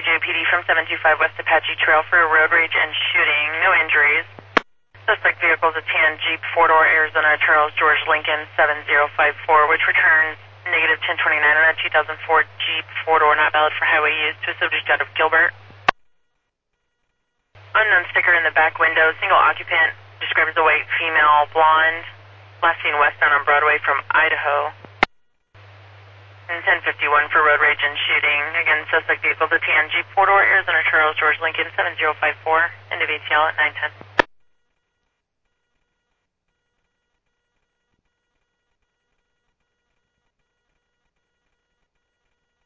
JPD from 725 West Apache Trail for a road rage and shooting. No injuries. Suspect vehicle is a tan Jeep 4-door Arizona Charles George Lincoln 7054, which returns negative 1029 on a 2004 Jeep 4-door not valid for highway use to a subject out of Gilbert. Unknown sticker in the back window. Single occupant. Described as a white female, blonde. Last seen westbound on Broadway from Idaho. And 1051 for road rage and shooting. Again, suspect vehicle is a tan Jeep 4-door Arizona Charles George Lincoln 7054. End of ATL at 910.